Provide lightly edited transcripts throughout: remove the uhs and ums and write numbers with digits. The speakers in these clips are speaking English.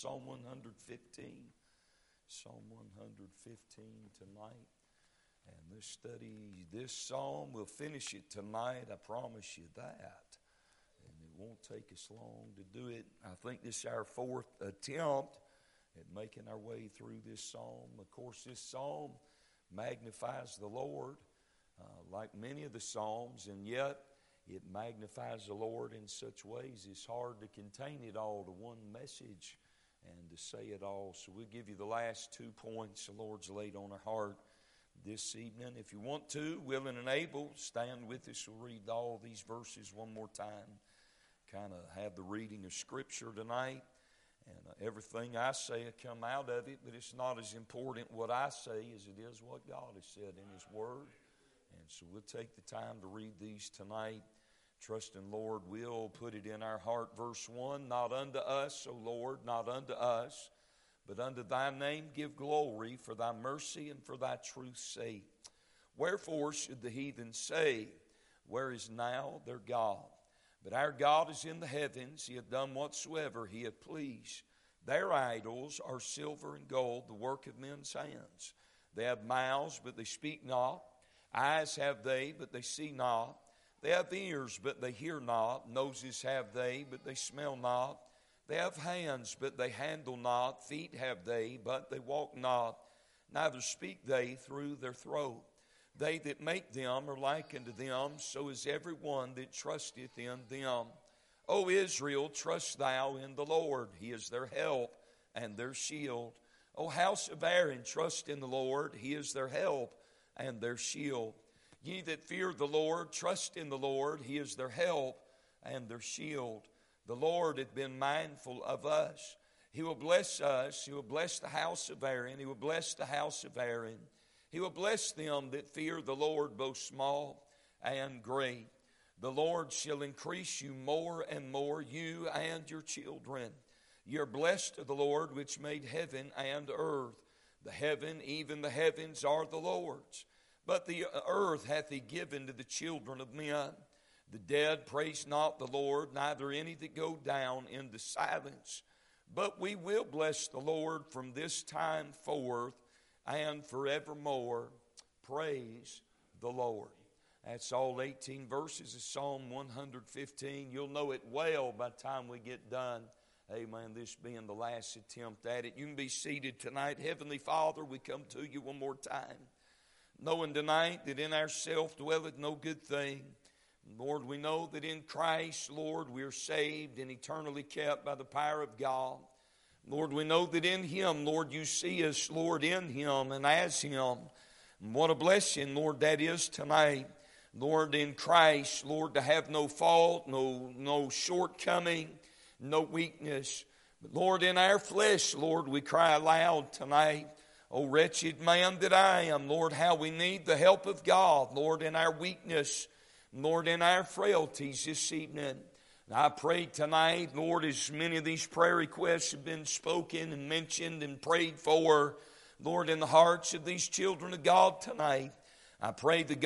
Psalm 115. Psalm 115 tonight. And this psalm, we'll finish it tonight. I promise you that. And it won't take us long to do it. I think this is our fourth attempt at making our way through this psalm. Of course, this psalm magnifies the Lord like many of the psalms, and yet it magnifies the Lord in such ways it's hard to contain it all to one message and to say it all. So we'll give you the last 2 points the Lord's laid on our heart this evening. If you want to, willing and able, stand with us. We'll read all these verses one more time. Kind of have the reading of Scripture tonight. And everything I say will come out of it, but it's not as important what I say as it is what God has said in His Word. And so we'll take the time to read these tonight. Trusting, Lord, will put it in our heart. Verse 1, not unto us, O Lord, not unto us, but unto thy name give glory for thy mercy and for thy truth's sake. Wherefore should the heathen say, where is now their God? But our God is in the heavens. He hath done whatsoever he hath pleased. Their idols are silver and gold, the work of men's hands. They have mouths, but they speak not. Eyes have they, but they see not. They have ears, but they hear not. Noses have they, but they smell not. They have hands, but they handle not. Feet have they, but they walk not. Neither speak they through their throat. They that make them are like unto them, so is every one that trusteth in them. O Israel, trust thou in the Lord. He is their help and their shield. O house of Aaron, trust in the Lord. He is their help and their shield. Ye that fear the Lord, trust in the Lord. He is their help and their shield. The Lord hath been mindful of us. He will bless us. He will bless the house of Aaron. He will bless the house of Aaron. He will bless them that fear the Lord, both small and great. The Lord shall increase you more and more, you and your children. Ye are blessed of the Lord, which made heaven and earth. The heaven, even the heavens, are the Lord's. But the earth hath he given to the children of men. The dead praise not the Lord, neither any that go down into silence. But we will bless the Lord from this time forth and forevermore. Praise the Lord. That's all 18 verses of Psalm 115. You'll know it well by the time we get done. Amen. This being the last attempt at it. You can be seated tonight. Heavenly Father, we come to you one more time, knowing tonight that in ourselves dwelleth no good thing. Lord, we know that in Christ, Lord, we are saved and eternally kept by the power of God. Lord, we know that in Him, Lord, you see us, Lord, in Him and as Him. And what a blessing, Lord, that is tonight. Lord, in Christ, Lord, to have no fault, no shortcoming, no weakness. But Lord, in our flesh, Lord, we cry aloud tonight, O wretched man that I am, Lord, how we need the help of God, Lord, in our weakness, Lord, in our frailties this evening. And I pray tonight, Lord, as many of these prayer requests have been spoken and mentioned and prayed for, Lord, in the hearts of these children of God tonight, I pray to the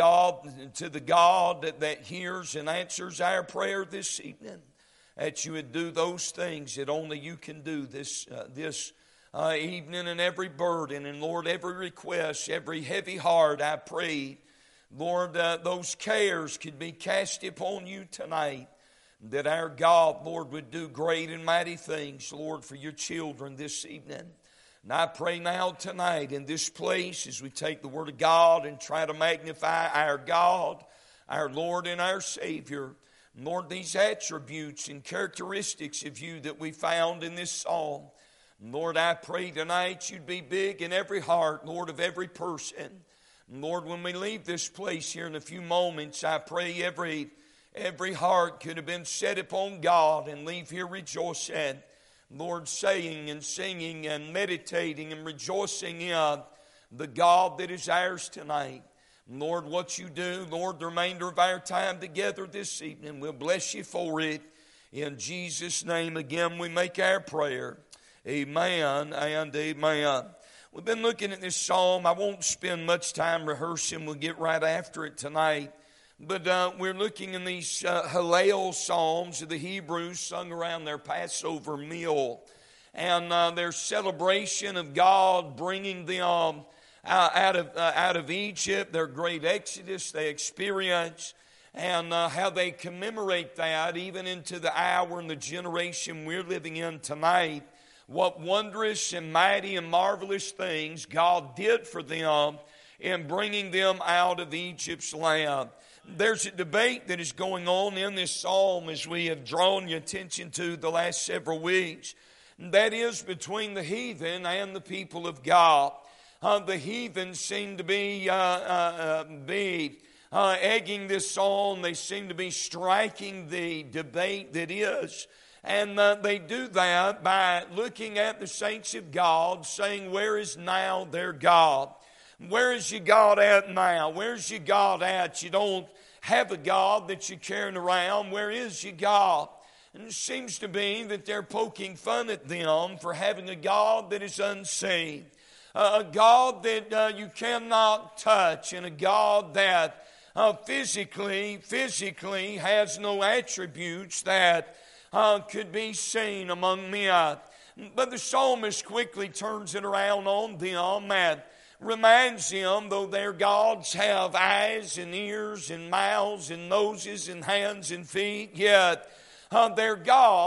God that hears and answers our prayer this evening, that you would do those things that only you can do this evening, and every burden, and Lord, every request, every heavy heart, I pray, Lord, those cares could be cast upon you tonight, that our God, Lord, would do great and mighty things, Lord, for your children this evening. And I pray now tonight in this place as we take the Word of God and try to magnify our God, our Lord and our Savior, Lord, these attributes and characteristics of you that we found in this psalm. Lord, I pray tonight you'd be big in every heart, Lord, of every person. Lord, when we leave this place here in a few moments, I pray every heart could have been set upon God and leave here rejoicing. Lord, saying and singing and meditating and rejoicing in the God that is ours tonight. Lord, what you do, Lord, the remainder of our time together this evening, we'll bless you for it. In Jesus' name, again, we make our prayer. Amen and amen. We've been looking at this psalm. I won't spend much time rehearsing. We'll get right after it tonight. But we're looking in these Hallel Psalms of the Hebrews sung around their Passover meal. and their celebration of God bringing them out of Egypt, their great exodus they experience, and how they commemorate that even into the hour and the generation we're living in tonight. What wondrous and mighty and marvelous things God did for them in bringing them out of Egypt's land. There's a debate that is going on in this psalm, as we have drawn your attention to the last several weeks. That is between the heathen and the people of God. The heathen seem to be egging this on. They seem to be striking the debate that is. And they do that by looking at the saints of God, saying, where is now their God? Where is your God at now? Where's your God at? You don't have a God that you're carrying around. Where is your God? And it seems to be that they're poking fun at them for having a God that is unseen, a God that you cannot touch, and a God that physically has no attributes that could be seen among men. But the psalmist quickly turns it around on them and reminds them, though their gods have eyes and ears and mouths and noses and hands and feet, yet their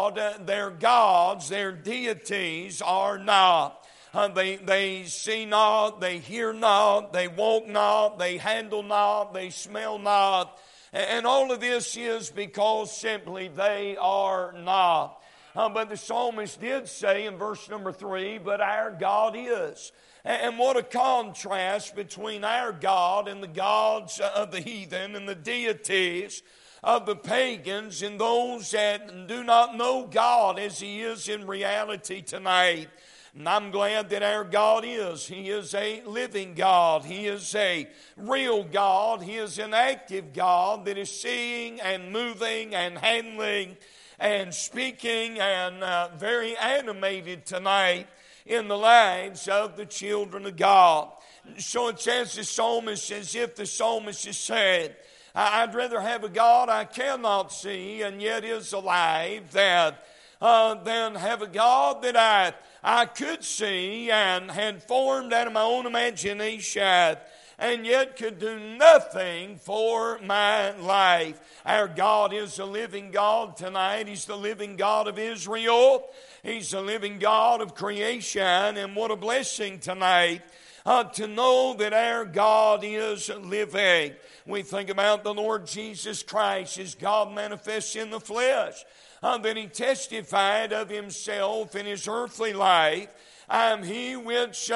gods, their deities are not. They see not, they hear not, they walk not, they handle not, they smell not. And all of this is because simply they are not. But the psalmist did say in verse number 3, but our God is. And what a contrast between our God and the gods of the heathen and the deities of the pagans and those that do not know God as He is in reality tonight. And I'm glad that our God is. He is a living God. He is a real God. He is an active God that is seeing and moving and handling and speaking and very animated tonight in the lives of the children of God. So it says the psalmist, as if the psalmist is saying, I'd rather have a God I cannot see and yet is alive than have a God that I could see and had formed out of my own imagination and yet could do nothing for my life. Our God is a living God tonight. He's the living God of Israel. He's the living God of creation. And what a blessing tonight to know that our God is living. We think about the Lord Jesus Christ as God manifests in the flesh. That He testified of Himself in His earthly life. I am He which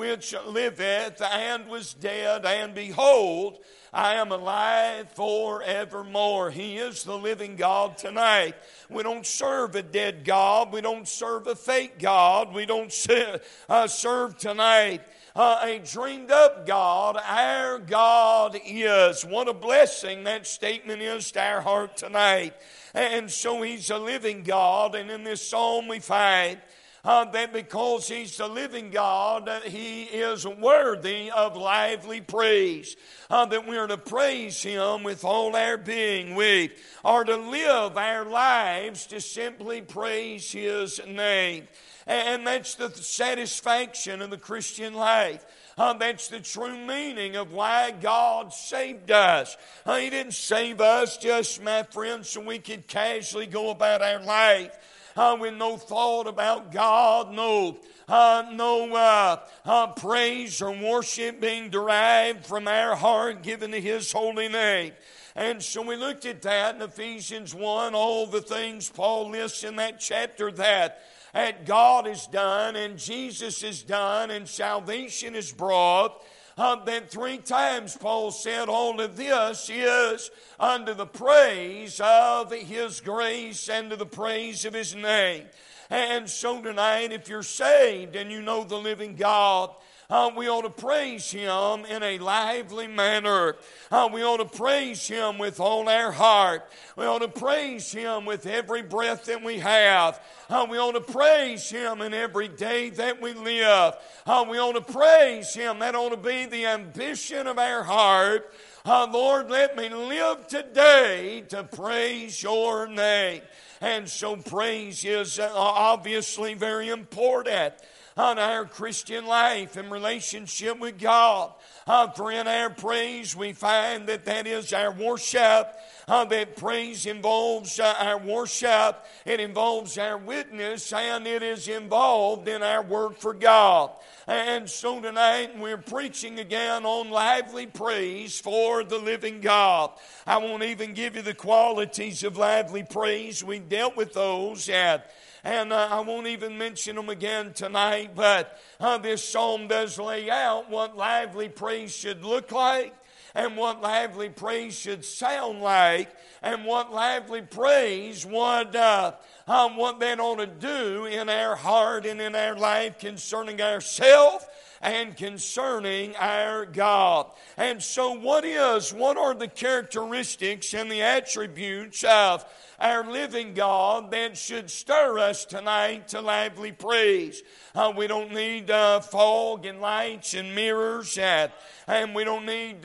liveth and was dead, and behold, I am alive forevermore. He is the living God tonight. We don't serve a dead God. We don't serve a fake God. We don't serve tonight a dreamed up God. Our God is. What a blessing that statement is to our heart tonight. And so He's a living God. And in this psalm we find that because He's the living God, He is worthy of lively praise. That we are to praise Him with all our being. We are to live our lives to simply praise His name. And that's the satisfaction of the Christian life. That's the true meaning of why God saved us. He didn't save us just, my friends, so we could casually go about our life with no thought about God, no praise or worship being derived from our heart given to His holy name. And so we looked at that in Ephesians 1, all the things Paul lists in that chapter that God has done and Jesus has done and salvation is brought. Then 3 times Paul said all of this is unto the praise of His grace and to the praise of His name. And so tonight, if you're saved and you know the living God, we ought to praise Him in a lively manner. We ought to praise Him with all our heart. We ought to praise Him with every breath that we have. We ought to praise Him in every day that we live. We ought to praise Him. That ought to be the ambition of our heart. Lord, let me live today to praise Your name. And so praise is obviously very important on our Christian life and relationship with God. For in our praise we find that is our worship. That praise involves our worship, it involves our witness, and it is involved in our work for God. And so tonight we're preaching again on lively praise for the living God. I won't even give you the qualities of lively praise. We dealt with those, and I won't even mention them again tonight, but this psalm does lay out what lively praise should look like, and what lively praise should sound like, and what lively praise, what that ought to do in our heart and in our life concerning ourselves and concerning our God. And so what are the characteristics and the attributes of our living God that should stir us tonight to lively praise? We don't need fog and lights and mirrors, and we don't need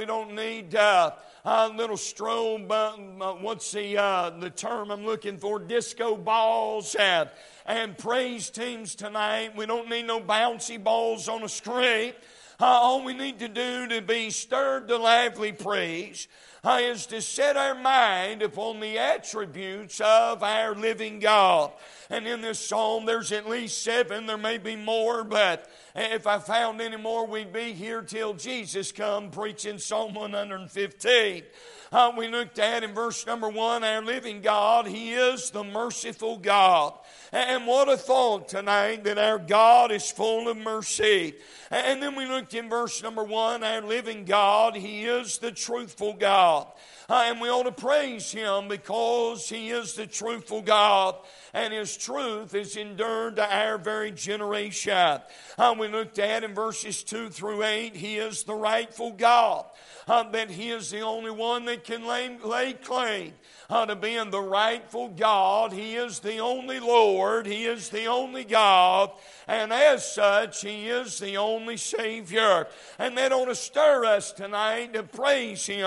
little strobe. What's the term I'm looking for? Disco balls and praise teams tonight. We don't need no bouncy balls on a screen. All we need to do to be stirred to lively praise is to set our mind upon the attributes of our living God. And in this psalm, there's at least 7. There may be more, but if I found any more, we'd be here till Jesus come preaching Psalm 115. We looked at in verse number 1, our living God, He is the merciful God. And what a thought tonight that our God is full of mercy. And then we looked in verse number 1, our living God, He is the truthful God. And we ought to praise Him because He is the truthful God, and His truth is endured to our very generation. We looked at in verses 2 through 8, He is the rightful God, that He is the only one that can lay claim to being the rightful God. He is the only Lord, He is the only God, and as such, He is the only Savior. And that ought to stir us tonight to praise Him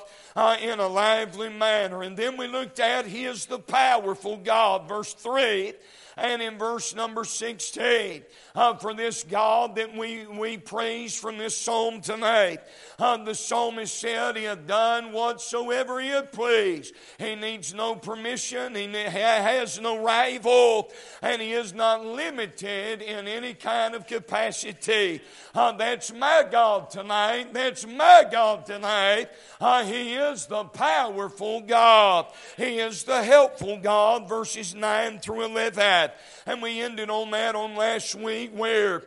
in a lively manner. And then we looked at He is the powerful God, verse 3, and in verse number 16. For this God that we praise from this psalm tonight, the psalmist said He hath done whatsoever He hath pleased. He needs no permission, He has no rival, and He is not limited in any kind of capacity. That's my God tonight. That's my God tonight. He is the powerful God. He is the helpful God, verses 9 through 11. And we ended on that on last week where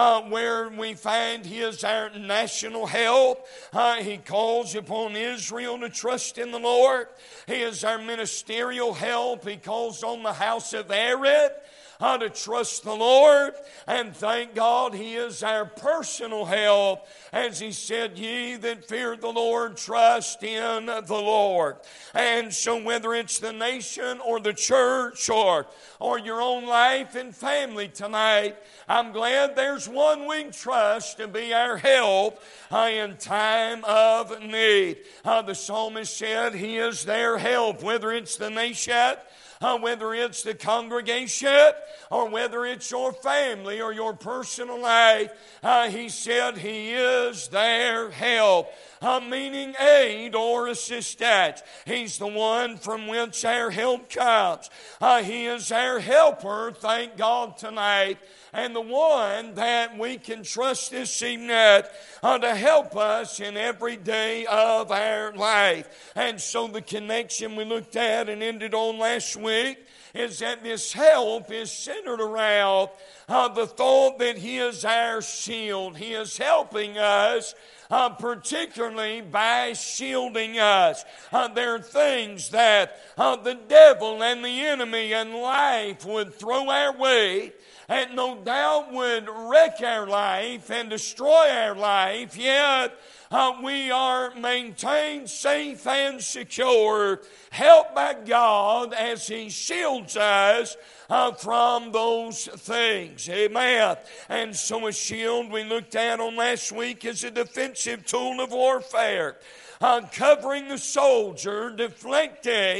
we find He is our national help. He calls upon Israel to trust in the Lord. He is our ministerial help. He calls on the house of Aaron to trust the Lord. And thank God He is our personal help. As He said, ye that fear the Lord, trust in the Lord. And so whether it's the nation or the church or your own life and family tonight, I'm glad there's one we trust to be our help in time of need. The psalmist said He is their help, whether it's the nation, whether it's the congregation, or whether it's your family or your personal life. He said He is their help, meaning aid or assistance. He's the one from whence our help comes. He is our helper, thank God tonight, and the one that we can trust this evening to help us in every day of our life. And so the connection we looked at and ended on last week is that this help is centered around the thought that He is our shield. He is helping us particularly by shielding us. There are things that the devil and the enemy and life would throw our way, and no doubt would wreck our life and destroy our life, yet we are maintained safe and secure, helped by God as He shields us from those things. Amen. And so a shield we looked at on last week is a defensive tool of warfare, covering the soldier, deflecting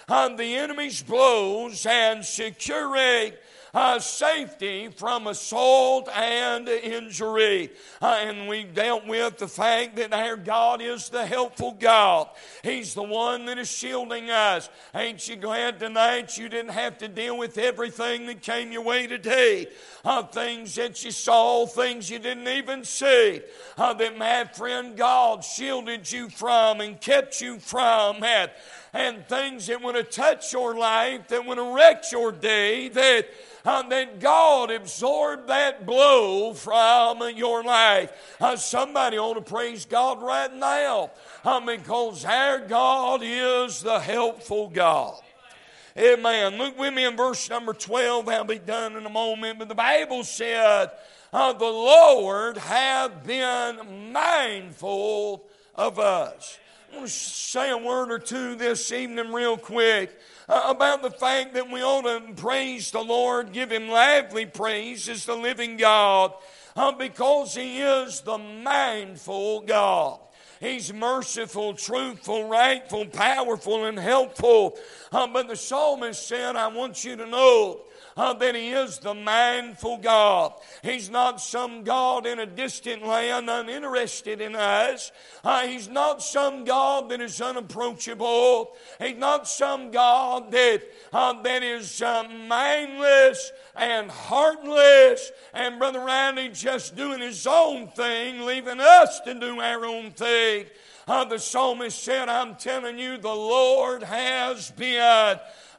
the enemy's blows and securing safety from assault and injury. And we dealt with the fact that our God is the helpful God. He's the one that is shielding us. Ain't you glad tonight you didn't have to deal with everything that came your way today? Things that you saw, things you didn't even see, that my friend God shielded you from and kept you from, and things that would have touched your life, that would have wrecked your day, that God absorbed that blow from your life. Somebody ought to praise God right now, because our God is the helpful God. Amen. Look with me in verse number 12. I'll be done in a moment. But the Bible said, the Lord hath been mindful of us. I want to say a word or two this evening real quick about the fact that we ought to praise the Lord, give Him lively praise as the living God, because He is the mindful God. He's merciful, truthful, rightful, powerful, and helpful. But the psalmist said, I want you to know that He is the mindful God. He's not some God in a distant land uninterested in us. He's not some God that is unapproachable. He's not some God that is mindless and heartless and Brother Randy just doing his own thing, leaving us to do our own thing. The psalmist said, I'm telling you, the Lord has been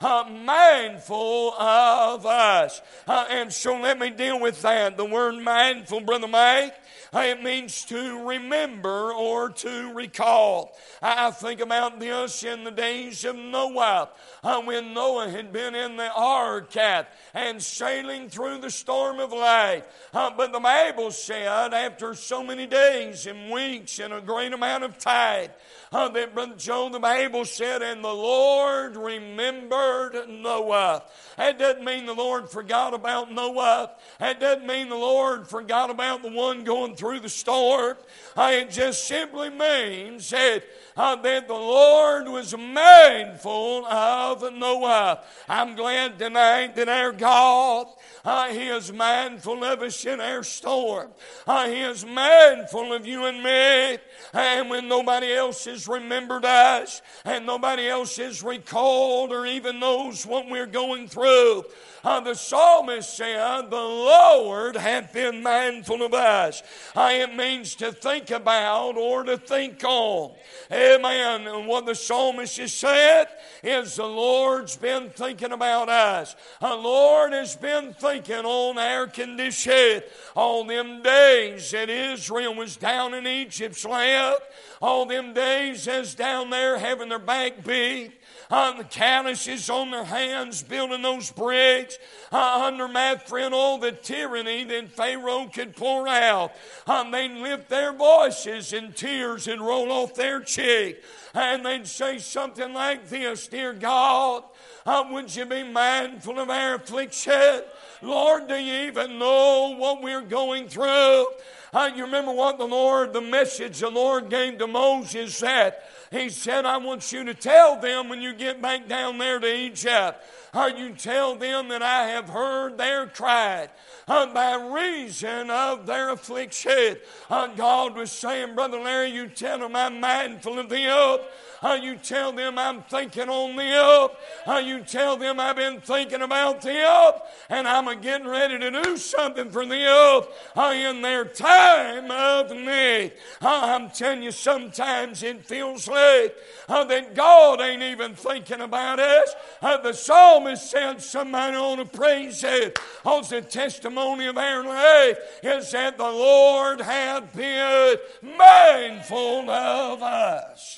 mindful of us. And so let me deal with that. The word mindful, Brother Mike, it means to remember or to recall. I think about this in the days of Noah, when Noah had been in the ark and sailing through the storm of life. But the Bible said after so many days and weeks and a great amount of time, that Brother Joe, the Bible said, and the Lord remembered Noah. That doesn't mean the Lord forgot about Noah. That doesn't mean the Lord forgot about the one going through the storm. It just simply means that the Lord was mindful of Noah. I'm glad tonight that our God, He is mindful of us in our storm. He is mindful of you and me. And when nobody else has remembered us, and nobody else has recalled or even knows what we're going through, the psalmist said, the Lord hath been mindful of us. It means to think about or to think on. Amen. And what the psalmist has said is the Lord's been thinking about us. The Lord has been thinking on our condition. All them days that Israel was down in Egypt's land, all them days as down there having their back beat, the calluses on their hands building those bricks, under my friend all the tyranny that Pharaoh could pour out. They'd lift their voices and tears would roll off their cheek. And they'd say something like this, Dear God, would you be mindful of our affliction? Lord, do you even know what we're going through? You remember what the message the Lord gave to Moses that He said, I want you to tell them when you get back down there to Egypt, you tell them that I have heard their cry by reason of their affliction. God was saying, Brother Larry, you tell them I'm mindful of them. You tell them I'm thinking on them. You tell them I've been thinking about them, and I'm getting ready to do something for them in their time of need. I'm telling you, sometimes it feels like that God ain't even thinking about us. The psalmist said somebody ought to praise it. Also, the testimony of our life is that the Lord hath been mindful of us.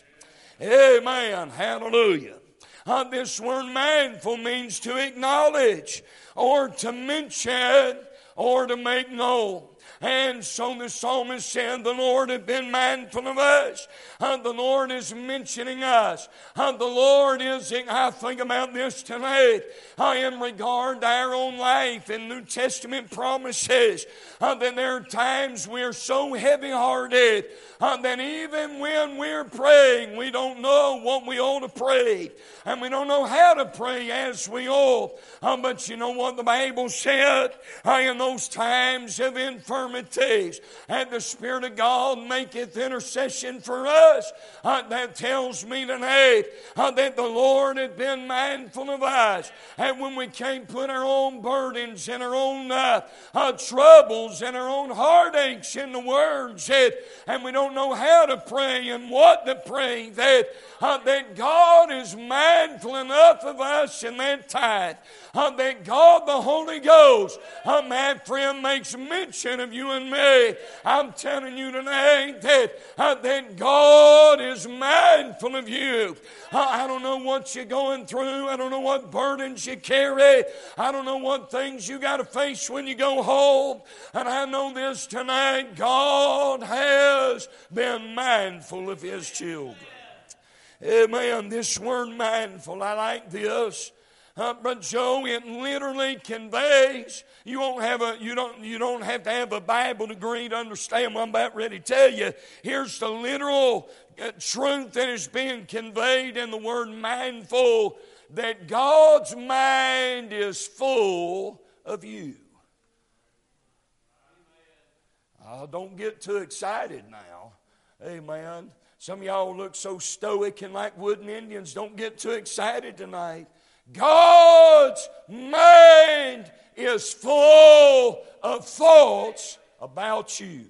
Amen. Hallelujah. This word mindful means to acknowledge or to mention or to make known. And so the psalmist said, the Lord had been mindful of us. The Lord is mentioning us. The Lord is, I think about this tonight, in regard to our own life and New Testament promises, that there are times we're so heavy-hearted that even when we're praying, we don't know what we ought to pray. And we don't know how to pray as we ought. But you know what the Bible said? In those times of infirmities, and the Spirit of God maketh intercession for us. That tells me tonight that the Lord had been mindful of us. And when we can't put our own burdens and our own troubles and our own heartaches in the words, and we don't know how to pray and what to pray, that God is mindful enough of us in that time, that God the Holy Ghost, my friend, makes mention of you and me. I'm telling you tonight that God is mindful of you. I don't know what you're going through. I don't know what burdens you carry. I don't know what things you got to face when you go home. And I know this tonight, God has been mindful of His children. Amen. This word mindful, I like this. But Joe, it literally conveys. You don't have to have a Bible degree to understand what I'm about ready to tell you. Here's the literal truth that is being conveyed in the word mindful, that God's mind is full of you. Don't get too excited now. Amen. Some of y'all look so stoic and like wooden Indians. Don't get too excited tonight. God's mind is full of thoughts about you.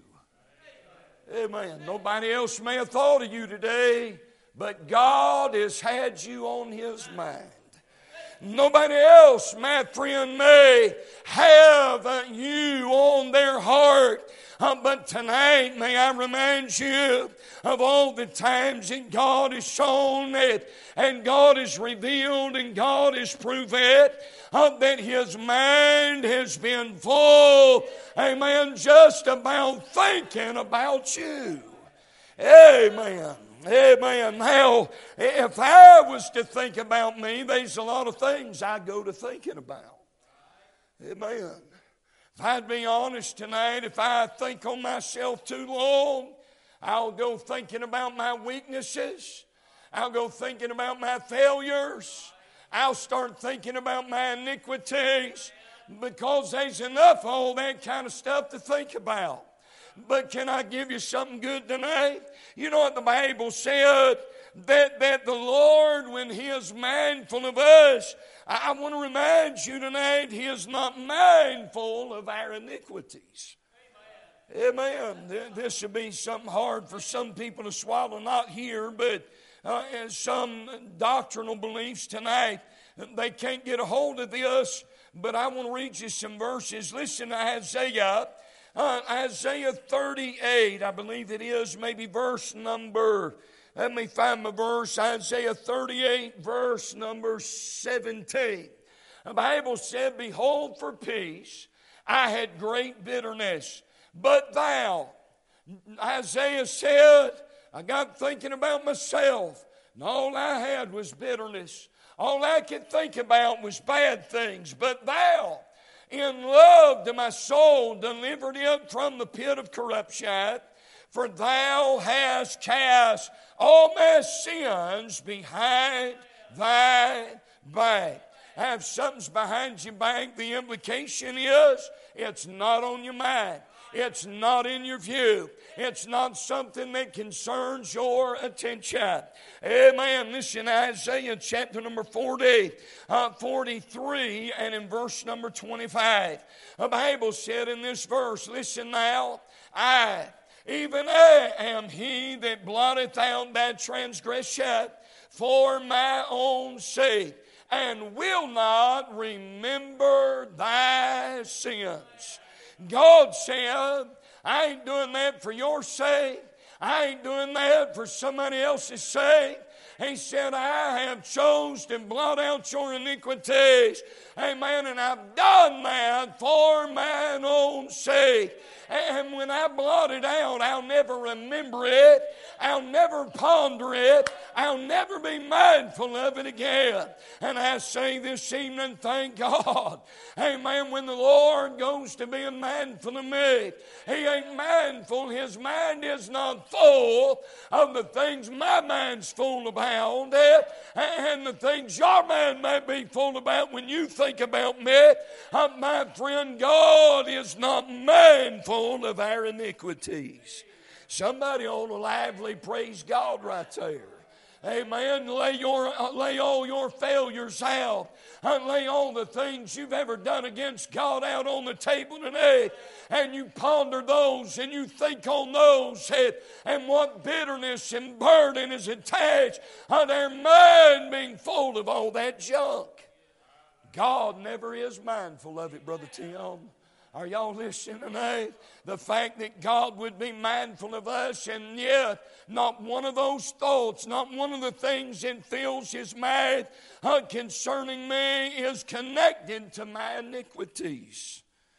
Amen. Nobody else may have thought of you today, but God has had you on His mind. Nobody else, my friend, may have you on their heart. But tonight, may I remind you of all the times that God has shown it, and God has revealed, and God has proven it, that His mind has been full, amen, just about thinking about you. Amen. Amen. Now, if I was to think about me, there's a lot of things I go to thinking about. Amen. If I'd be honest tonight, if I think on myself too long, I'll go thinking about my weaknesses. I'll go thinking about my failures. I'll start thinking about my iniquities, because there's enough of all that kind of stuff to think about. But can I give you something good tonight? You know what the Bible said? That the Lord, when He is mindful of us, I want to remind you tonight, He is not mindful of our iniquities. Amen. This should be something hard for some people to swallow, not here, but some doctrinal beliefs tonight. They can't get a hold of this, but I want to read you some verses. Listen to Isaiah. Isaiah 38, I believe it is, maybe verse number, let me find my verse, Isaiah 38, verse number 17. The Bible said, behold, for peace I had great bitterness, but thou, Isaiah said, I got thinking about myself, and all I had was bitterness. All I could think about was bad things, but thou, in love to my soul, delivered it from the pit of corruption. For thou hast cast all my sins behind thy back. If something's behind your back, the implication is it's not on your mind. It's not in your view. It's not something that concerns your attention. Amen. Listen, Isaiah chapter number 40, 43, and in verse number 25. The Bible said in this verse, listen now, even I am He that blotteth out thy transgression for my own sake, and will not remember thy sins. God said, I ain't doing that for your sake. I ain't doing that for somebody else's sake. He said, I have chosen to blot out your iniquities. Amen. And I've done that for mine own sake. And when I blot it out, I'll never remember it. I'll never ponder it. I'll never be mindful of it again. And I say this evening, thank God. Amen. When the Lord goes to being mindful of me, He ain't mindful. His mind is not full of the things my mind's full about. And the things your mind may be full about when you think about me. My friend, God is not mindful of our iniquities. Somebody ought to lively praise God right there. Amen. Lay all your failures out. Lay all the things you've ever done against God out on the table today. And you ponder those and you think on those and what bitterness and burden is attached on their mind being full of all that junk. God never is mindful of it, Brother Tim. Are y'all listening tonight? The fact that God would be mindful of us, and yet not one of those thoughts, not one of the things that fills His mind concerning me is connected to my iniquities.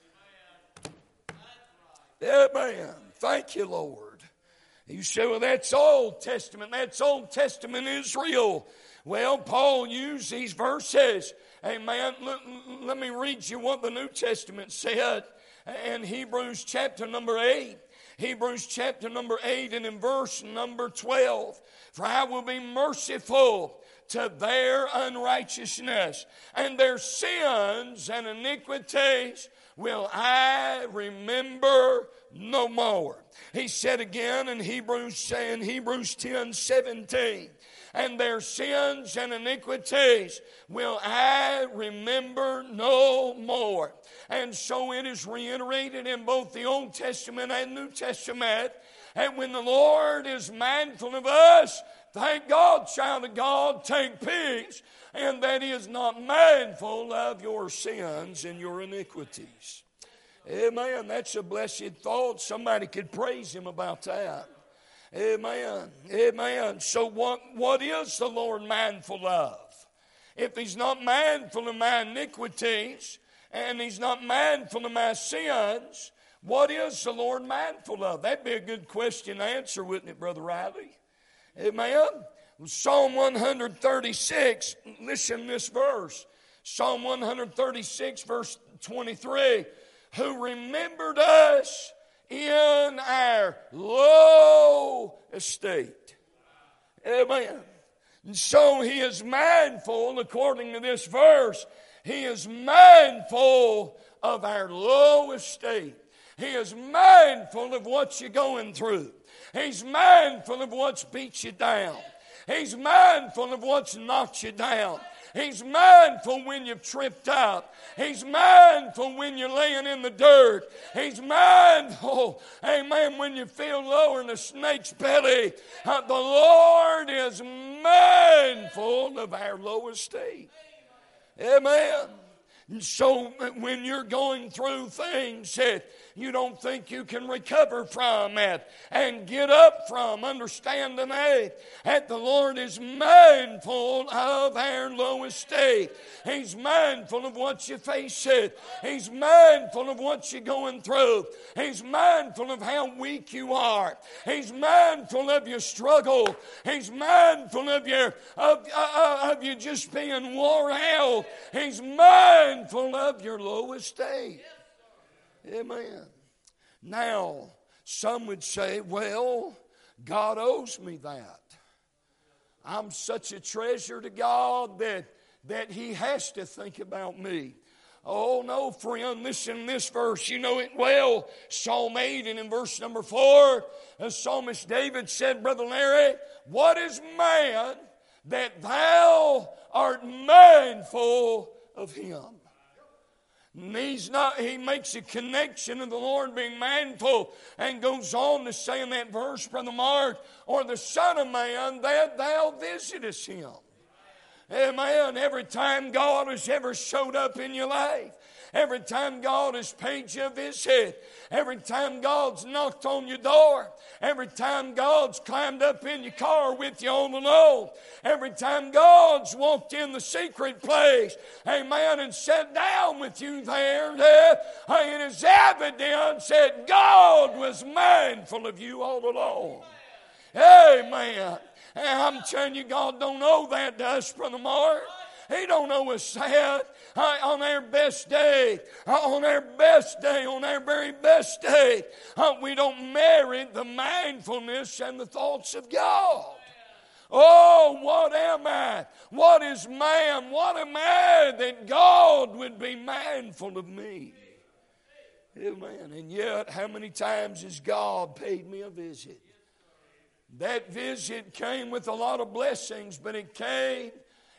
Amen. Thank you, Lord. You say, well, that's Old Testament. That's Old Testament Israel. Well, Paul used these verses. Amen. Let me read you what the New Testament said in Hebrews chapter number 8. Hebrews chapter number 8 and in verse number 12. For I will be merciful to their unrighteousness, and their sins and iniquities will I remember no more. He said again in Hebrews 10:17. And their sins and iniquities will I remember no more. And so it is reiterated in both the Old Testament and New Testament. And when the Lord is mindful of us, thank God, child of God, take peace. And that He is not mindful of your sins and your iniquities. Amen. That's a blessed thought. Somebody could praise Him about that. Amen. Amen. So what is the Lord mindful of? If He's not mindful of my iniquities and He's not mindful of my sins, what is the Lord mindful of? That'd be a good question to answer, wouldn't it, Brother Riley? Amen. Psalm 136, listen to this verse. Psalm 136, verse 23. Who remembered us in our low estate. Amen. And so He is mindful, according to this verse, He is mindful of our low estate. He is mindful of what you're going through. He's mindful of what's beat you down. He's mindful of what's knocked you down. He's mindful when you've tripped up. He's mindful when you're laying in the dirt. He's mindful, amen, when you feel lower in a snake's belly. The Lord is mindful of our low estate. Amen. And so when you're going through things that you don't think you can recover from it and get up from, understand tonight that the Lord is mindful of our low estate. He's mindful of what you face it. He's mindful of what you're going through. He's mindful of how weak you are. He's mindful of your struggle. He's mindful of you just being wore out. He's mindful of your low estate. Amen. Now, some would say, well, God owes me that. I'm such a treasure to God that He has to think about me. Oh, no, friend, listen to this verse. You know it well. Psalm 8 and in verse number 4, the psalmist David said, Brother Larry, what is man that thou art mindful of him? And he makes a connection of the Lord being mindful and goes on to say in that verse, Brother Mark, or the Son of Man, that thou visitest him. Amen. Every time God has ever showed up in your life, every time God has paid you a visit, every time God's knocked on your door, every time God's climbed up in your car with you on the low, every time God's walked in the secret place, amen, and sat down with you there, it is evidence that God was mindful of you all along. Amen. And I'm telling you, God don't owe that to us, Brother Mark. He don't owe us that. On our best day, on our very best day, we don't merit the mindfulness and the thoughts of God. Oh, what am I? What is man? What am I that God would be mindful of me? Amen. And yet, how many times has God paid me a visit? That visit came with a lot of blessings, but it came,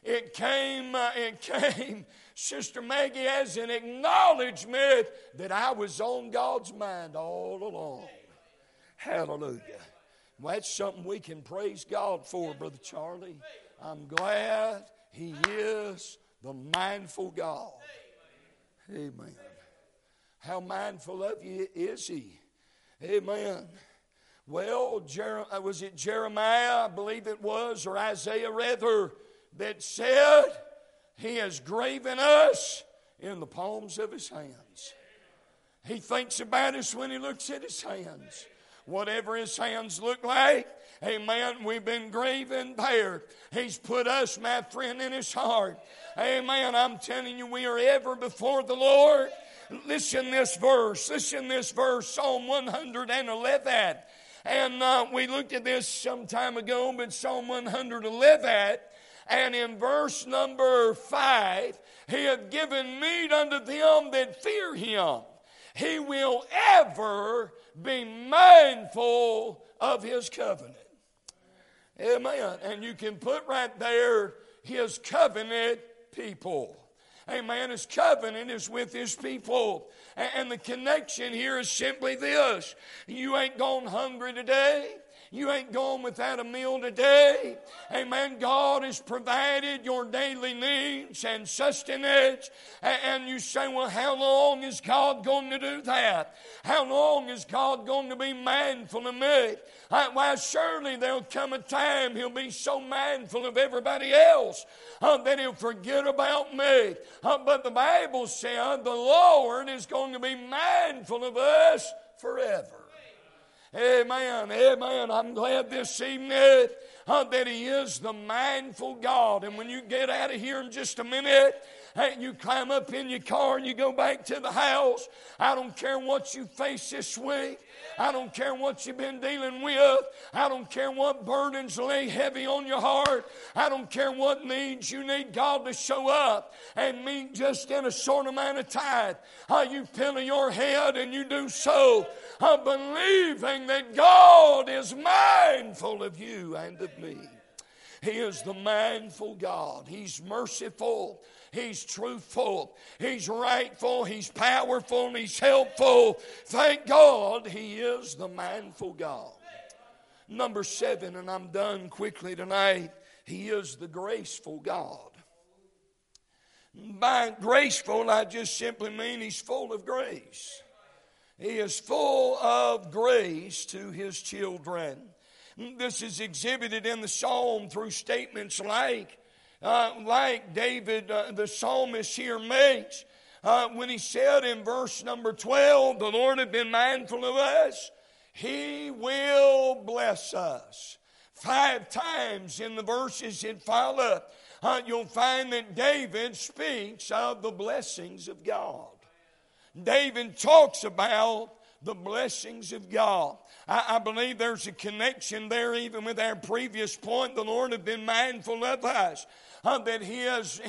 Sister Maggie, as an acknowledgement that I was on God's mind all along. Hallelujah. Well, that's something we can praise God for, Brother Charlie. I'm glad He is the mindful God. Amen. How mindful of you is He? Amen. Well, was it Jeremiah, I believe it was, or Isaiah rather, that said, He has graven us in the palms of His hands. He thinks about us when He looks at His hands. Whatever His hands look like, amen, we've been graven there. He's put us, my friend, in His heart. Amen, I'm telling you, we are ever before the Lord. Listen this verse, Psalm 111. And we looked at this some time ago, but Psalm 111, and in verse number 5, He hath given meat unto them that fear Him. He will ever be mindful of His covenant. Amen. And you can put right there, His covenant people. Amen. His covenant is with His people. And the connection here is simply this. You ain't gone hungry today. You ain't gone without a meal today. Amen. God has provided your daily needs and sustenance. And you say, well, how long is God going to do that? How long is God going to be mindful of me? Why, surely there'll come a time He'll be so mindful of everybody else that He'll forget about me. But the Bible said the Lord is going to be mindful of us forever. Amen, amen. I'm glad this evening that He is the mindful God. And when you get out of here in just a minute, you climb up in your car and you go back to the house. I don't care what you face this week. I don't care what you've been dealing with. I don't care what burdens lay heavy on your heart. I don't care what needs you need God to show up and meet just in a short amount of time. You pillow your head and you do so, believing that God is mindful of you and of me. He is the mindful God. He's merciful. He's truthful. He's rightful. He's powerful. He's helpful. Thank God He is the mindful God. Number 7, and I'm done quickly tonight. He is the graceful God. By graceful, I just simply mean He's full of grace. He is full of grace to His children. This is exhibited in the psalm through statements like David, the psalmist here makes, when he said in verse number 12, the Lord had been mindful of us, He will bless us. 5 times in the verses that follow, you'll find that David speaks of the blessings of God. David talks about the blessings of God. I believe there's a connection there even with our previous point. The Lord has been mindful of us. That He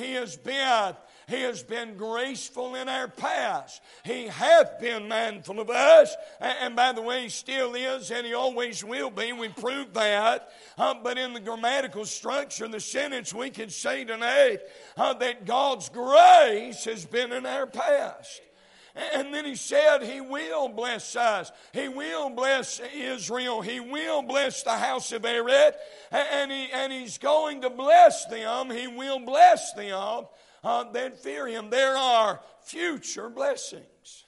has been graceful in our past. He hath been mindful of us. And by the way, He still is and He always will be. We proved that. But in the grammatical structure of the sentence, we can say tonight that God's grace has been in our past. And then He said He will bless us. He will bless Israel. He will bless the house of Aaron. And He's going to bless them. He will bless them that fear Him. There are future blessings.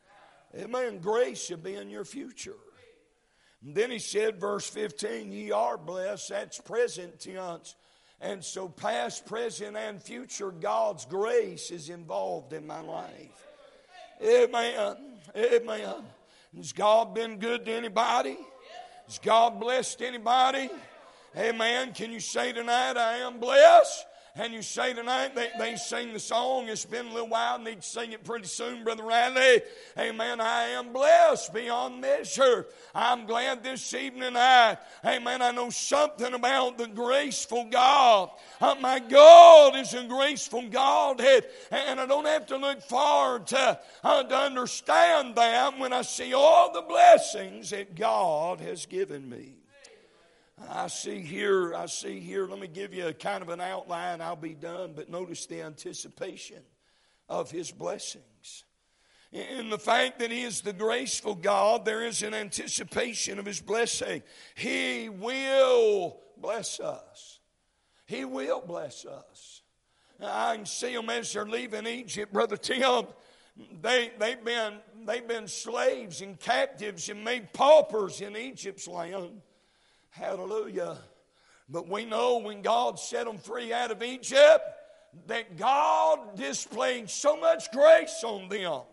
Amen. Grace shall be in your future. And then He said, verse 15, ye are blessed. That's present tense. And so past, present, and future, God's grace is involved in my life. Amen. Amen. Has God been good to anybody? Has God blessed anybody? Amen. Can you say tonight, I am blessed? And you say tonight, they sing the song. It's been a little while. I need to sing it pretty soon, Brother Riley. Amen. I am blessed beyond measure. I'm glad this evening amen, I know something about the graceful God. My God is a graceful God. And I don't have to look far to understand that when I see all the blessings that God has given me. I see here, let me give you a kind of an outline, I'll be done, but notice the anticipation of His blessings. In the fact that He is the graceful God, there is an anticipation of His blessing. He will bless us. He will bless us. I can see them as they're leaving Egypt, Brother Tim. They've been slaves and captives and made paupers in Egypt's land. Hallelujah. But we know when God set them free out of Egypt, that God displayed so much grace on them,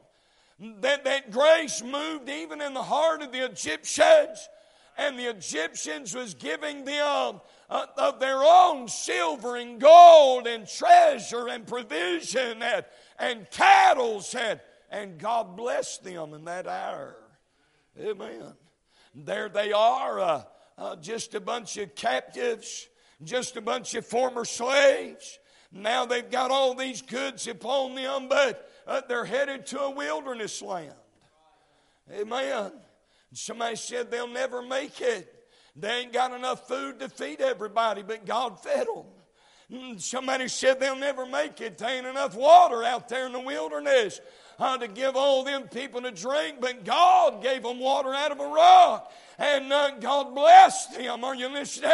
that grace moved even in the heart of the Egyptians, and the Egyptians was giving them of their own silver and gold and treasure and provision and cattle, and God blessed them in that hour. Amen. There they are, just a bunch of captives, just a bunch of former slaves. Now they've got all these goods upon them, but they're headed to a wilderness land. Amen. Somebody said they'll never make it. They ain't got enough food to feed everybody, but God fed them. Somebody said they'll never make it. There ain't enough water out there in the wilderness to give all them people to drink, but God gave them water out of a rock. And God blessed them. Are you listening?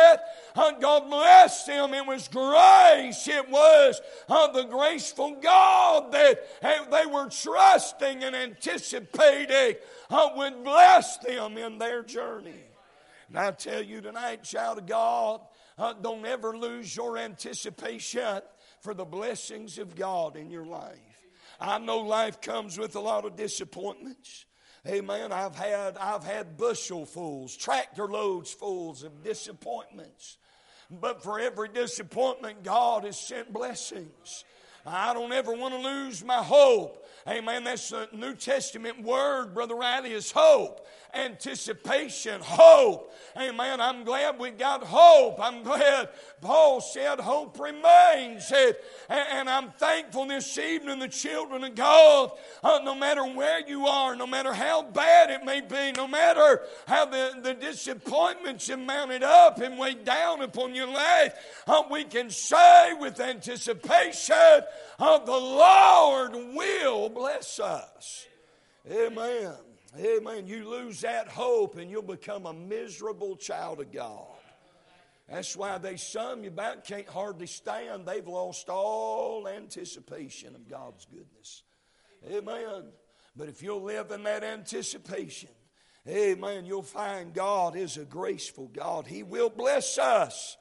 God blessed them. It was grace. It was the graceful God that they were trusting and anticipating would bless them in their journey. And I tell you tonight, child of God, don't ever lose your anticipation for the blessings of God in your life. I know life comes with a lot of disappointments. Amen. I've had bushelfuls, tractor loads fulls of disappointments. But for every disappointment, God has sent blessings. I don't ever want to lose my hope. Amen. That's the New Testament word, Brother Riley, is hope. Anticipation, hope. Amen. I'm glad we got hope. I'm glad Paul said hope remains. And I'm thankful this evening, the children of God, no matter where you are, no matter how bad it may be, no matter how the disappointments have mounted up and weighed down upon your life, we can say with anticipation, the Lord will bless us. Amen. Amen. You lose that hope and you'll become a miserable child of God. That's why they sum you about can't hardly stand. They've lost all anticipation of God's goodness. Amen. But if you'll live in that anticipation, amen, you'll find God is a graceful God. He will bless us.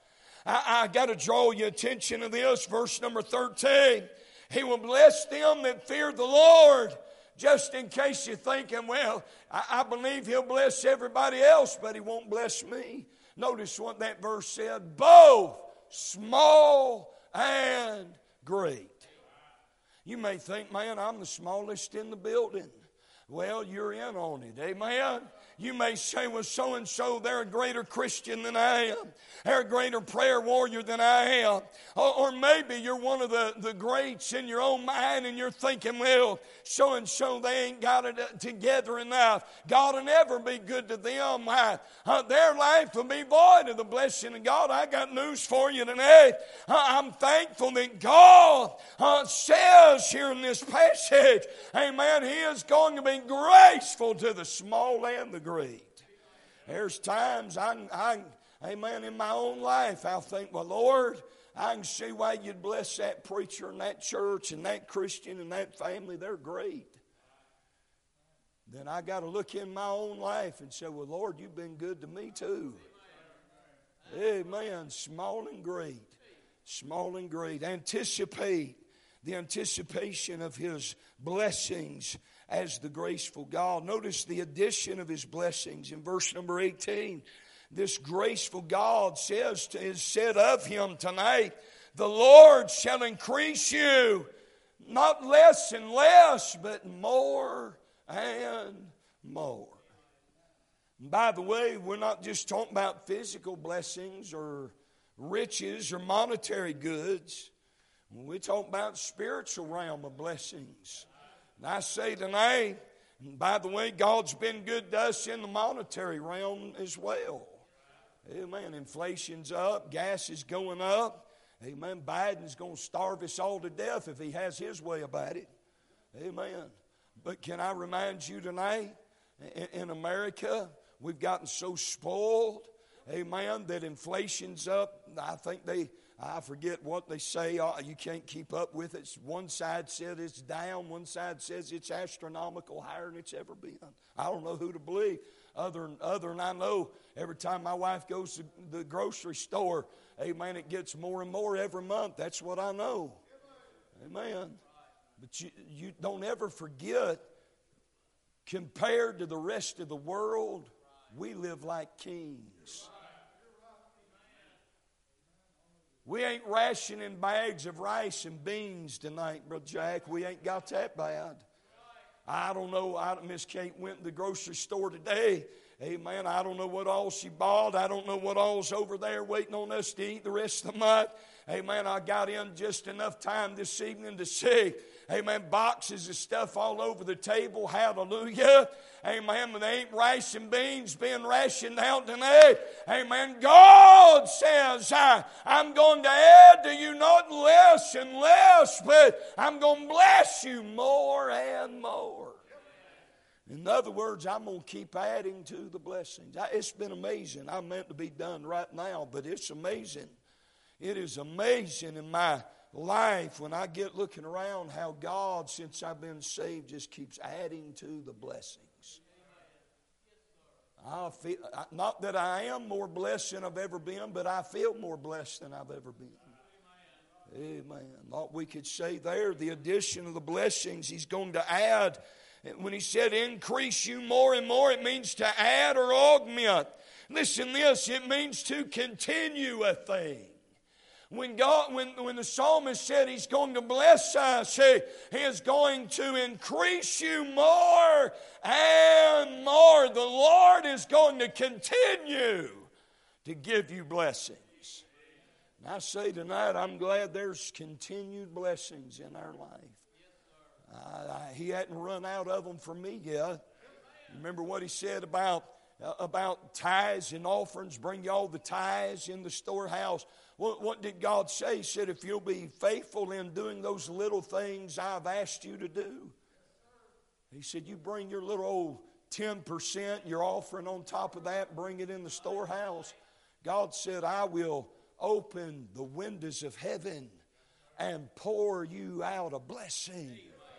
I got to draw your attention to this, verse number 13. He will bless them that fear the Lord. Just in case you're thinking, well, I believe He'll bless everybody else, but He won't bless me. Notice what that verse said. Both small and great. You may think, man, I'm the smallest in the building. Well, you're in on it. Amen. You may say, well, so-and-so, they're a greater Christian than I am. They're a greater prayer warrior than I am. Or maybe you're one of the greats in your own mind and you're thinking, well, so-and-so, they ain't got it together enough. God will never be good to them. Their life will be void of the blessing of God. I got news for you today. I'm thankful that God says here in this passage, amen, He is going to be graceful to the small and the great. There's times amen, in my own life I'll think, well, Lord, I can see why you'd bless that preacher and that church and that Christian and that family. They're great. Then I got to look in my own life and say, well, Lord, you've been good to me too. Amen. Small and great. Small and great. Anticipate the anticipation of His blessings as the graceful God. Notice the addition of His blessings in verse number 18. This graceful God is said of Him tonight, the Lord shall increase you, not less and less, but more and more. And by the way, we're not just talking about physical blessings or riches or monetary goods. We're talking about spiritual realm of blessings. And I say tonight, and by the way, God's been good to us in the monetary realm as well. Amen. Inflation's up. Gas is going up. Amen. Biden's going to starve us all to death if he has his way about it. Amen. But can I remind you tonight, in America, we've gotten so spoiled, amen, that inflation's up. I forget what they say. You can't keep up with it. One side said it's down. One side says it's astronomical, higher than it's ever been. I don't know who to believe. Other than I know, every time my wife goes to the grocery store, amen, it gets more and more every month. That's what I know. Amen. But you don't ever forget, compared to the rest of the world, we live like kings. We ain't rationing bags of rice and beans tonight, Brother Jack. We ain't got that bad. I don't know. Miss Kate went to the grocery store today. Amen. I don't know what all she bought. I don't know what all's over there waiting on us to eat the rest of the month. Amen. I got in just enough time this evening to see, amen, boxes of stuff all over the table. Hallelujah. Amen. But they ain't rice and beans being rationed out tonight. Amen. God says, I'm going to add to you not less and less, but I'm going to bless you more and more. In other words, I'm going to keep adding to the blessings. It's been amazing. I'm meant to be done right now, but it's amazing. It is amazing in my life when I get looking around how God, since I've been saved, just keeps adding to the blessings. I feel, not that I am more blessed than I've ever been, but I feel more blessed than I've ever been. Amen. What we could say there, the addition of the blessings He's going to add. When He said increase you more and more, it means to add or augment. Listen this, it means to continue a thing. When the psalmist said He's going to bless us, He is going to increase you more and more. The Lord is going to continue to give you blessings. And I say tonight, I'm glad there's continued blessings in our life. He hadn't run out of them for me yet. Remember what He said about tithes and offerings? Bring y'all the tithes in the storehouse. What did God say? He said, if you'll be faithful in doing those little things I've asked you to do. He said, you bring your little old 10%, your offering on top of that, bring it in the storehouse. God said, I will open the windows of heaven and pour you out a blessing.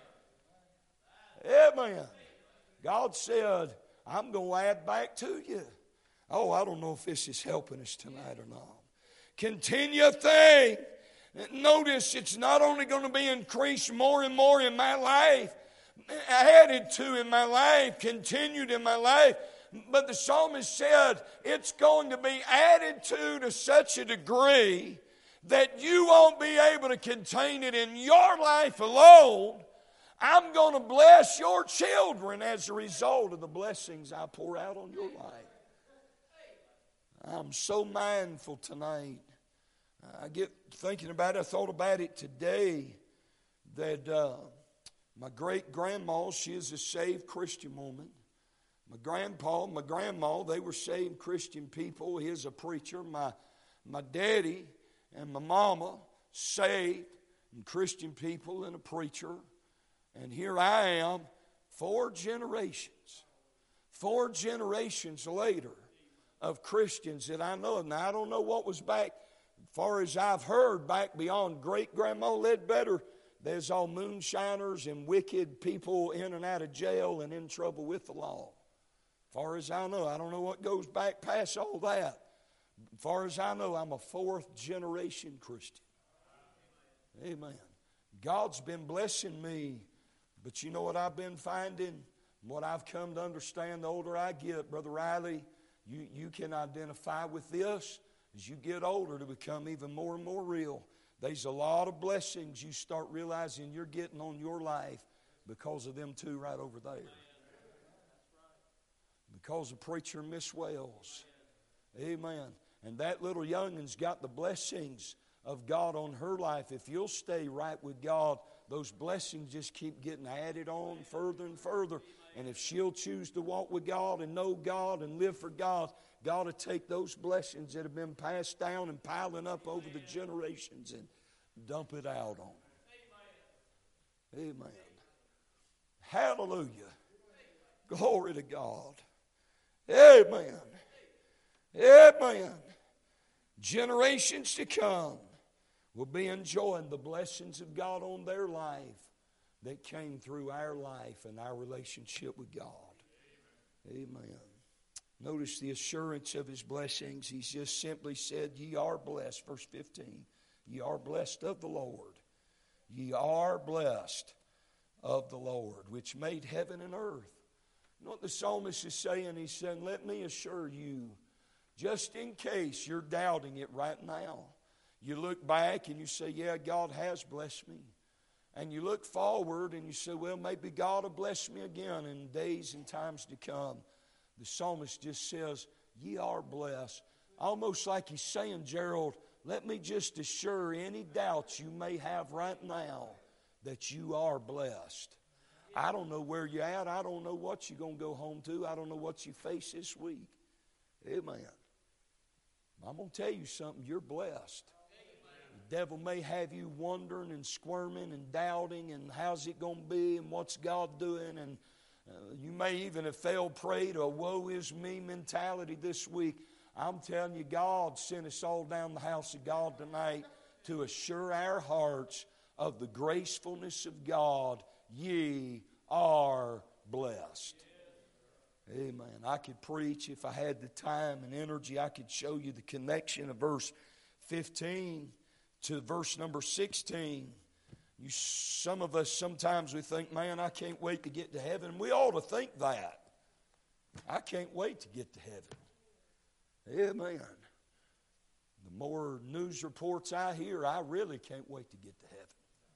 Amen. God said, I'm going to add back to you. Oh, I don't know if this is helping us tonight or not. Continue a thing. Notice it's not only going to be increased more and more in my life, added to in my life, continued in my life, but the psalmist said it's going to be added to such a degree that you won't be able to contain it in your life alone. I'm going to bless your children as a result of the blessings I pour out on your life. I'm so mindful tonight. I get thinking about it. I thought about it today that my great-grandma, she is a saved Christian woman. My grandpa, my grandma, they were saved Christian people. He is a preacher. My daddy and my mama, saved and Christian people and a preacher. And here I am, 4 generations later of Christians that I know. Now, I don't know what was back far as I've heard, back beyond great-grandma Ledbetter, there's all moonshiners and wicked people in and out of jail and in trouble with the law. Far as I know, I don't know what goes back past all that. Far as I know, I'm a fourth-generation Christian. Amen. God's been blessing me, but you know what I've been finding? What I've come to understand the older I get, Brother Riley, you can identify with this as you get older to become even more and more real. There's a lot of blessings you start realizing you're getting on your life because of them two right over there. Because of Preacher Miss Wells. Amen. And that little youngin's got the blessings of God on her life. If you'll stay right with God, those blessings just keep getting added on further and further. And if she'll choose to walk with God and know God and live for God, God will take those blessings that have been passed down and piling up over the generations and dump it out on them. Amen. Hallelujah. Glory to God. Amen. Amen. Generations to come will be enjoying the blessings of God on their life that came through our life and our relationship with God. Amen. Notice the assurance of His blessings. He's just simply said, ye are blessed. Verse 15. Ye are blessed of the Lord. Ye are blessed of the Lord, which made heaven and earth. You know what the psalmist is saying? He's saying, let me assure you, just in case you're doubting it right now, you look back and you say, yeah, God has blessed me. And you look forward and you say, well, maybe God will bless me again in days and times to come. The psalmist just says, ye are blessed. Almost like he's saying, Gerald, let me just assure any doubts you may have right now that you are blessed. I don't know where you're at. I don't know what you're going to go home to. I don't know what you face this week. Amen. I'm going to tell you something. You're blessed. The devil may have you wondering and squirming and doubting and how's it going to be and what's God doing, and you may even have fell prey to a woe is me mentality this week. I'm telling you, God sent us all down the house of God tonight to assure our hearts of the gracefulness of God. Ye are blessed. Amen. I could preach if I had the time and energy. I could show you the connection of verse 15 to verse number 16. Some of us, sometimes we think, man, I can't wait to get to heaven. We ought to think that. I can't wait to get to heaven. Amen. The more news reports I hear, I really can't wait to get to heaven.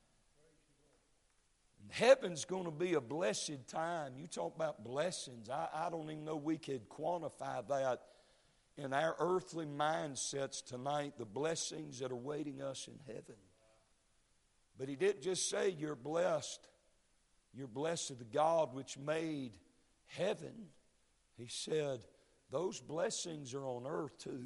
And heaven's going to be a blessed time. You talk about blessings. I don't even know we could quantify that in our earthly mindsets tonight, the blessings that are waiting us in heaven. But he didn't just say you're blessed. You're blessed of the God which made heaven. He said those blessings are on earth too.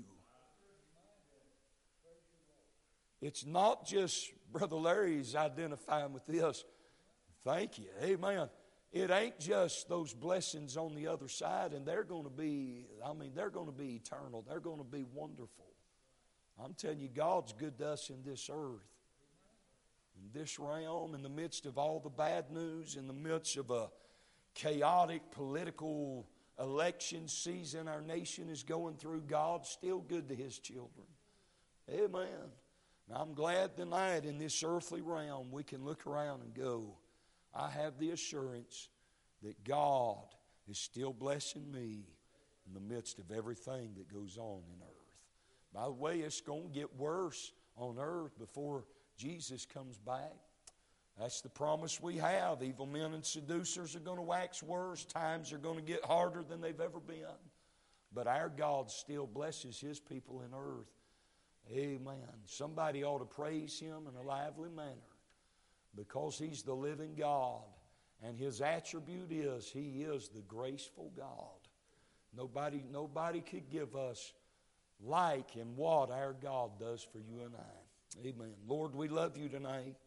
It's not just, Brother Larry's identifying with this. Thank you. Amen. It ain't just those blessings on the other side, and they're going to be, they're going to be eternal. They're going to be wonderful. I'm telling you, God's good to us in this earth. In this realm, in the midst of all the bad news, in the midst of a chaotic political election season our nation is going through, God's still good to His children. Amen. And I'm glad tonight in this earthly realm we can look around and go, I have the assurance that God is still blessing me in the midst of everything that goes on in earth. By the way, it's going to get worse on earth before Jesus comes back. That's the promise we have. Evil men and seducers are going to wax worse. Times are going to get harder than they've ever been. But our God still blesses His people in earth. Amen. Somebody ought to praise Him in a lively manner because He's the living God. And His attribute is He is the graceful God. Nobody could give us like and what our God does for you and I. Amen. Lord, we love you tonight.